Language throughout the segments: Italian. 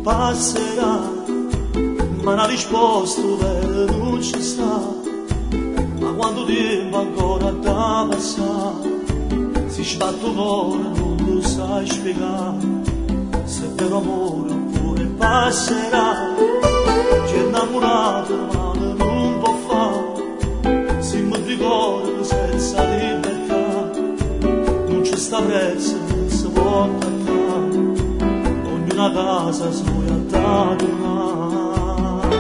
passerà, ma una risposta vera non ci sta. Ma quando tempo ancora da passare, si sbatte un cuore, non lo sai spiegare. Se è vero amore oppure passerà, ci è innamorato ma non può fare. Si mi ricorda senza libertà, non c'è sta prezzo, non si può attaccare. Ognuna casa sua da tornare.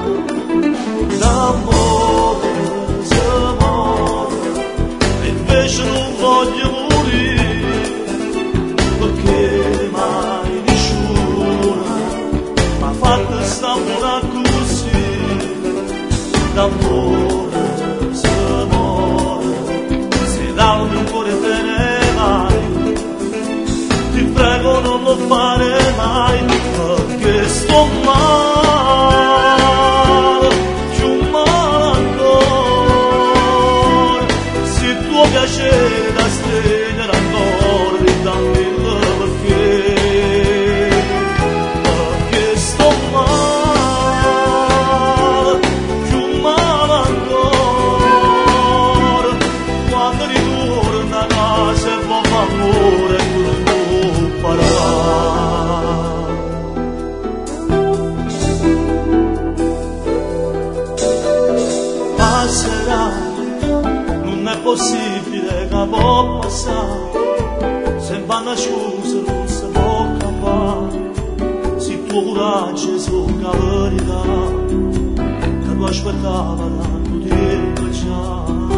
D'amore si muore e invece non voglio morire, perché mai nessuno m'ha fatto st'amore così. D'amore si muore, se dal mio cuore te ne vai, ti prego non lo fare mai, perché sto male, più male ancora. Se tuo piacere da stringere ancora, ridammi il perché sto male, più male ancora. Quando ritorno a casa e vuoi amore, tu non puoi parlare. Passerà, non è possibile che può passare, se vanno scuse non si può campare. Se il tuo coraggio è solo la verità, che tu aspettava tanto tempo già.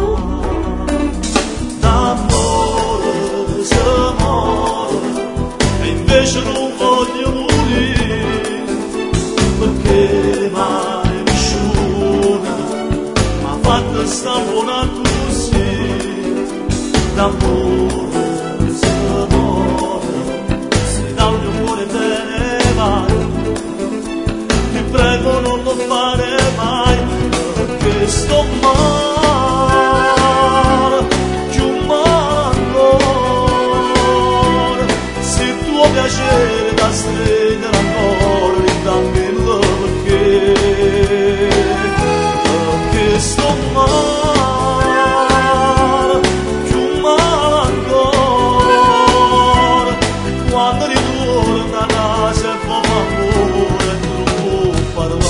D'amore si muore e invece non voglio morire, perché mai nessuno m'ha fatto sta buona così. D'amore si muore, se dal mio cuore te ne vai, ti prego non lo fare mai, perché sto male, più male ancora. Se il tuo piacere da stringere ancora, ridammi il perché sto male, più male ancora. Quando ritorno a casa e può amore, tu non puoi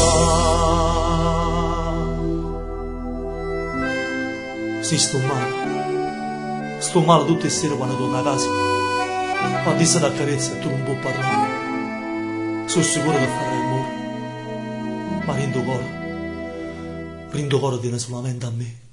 parlare. Sì, sto male tutte le sere quando torno a casa, quando ti da carezza e tu non puoi parlare. Sono sicuro che farai amore, ma rindo cuore tiene solamente a me.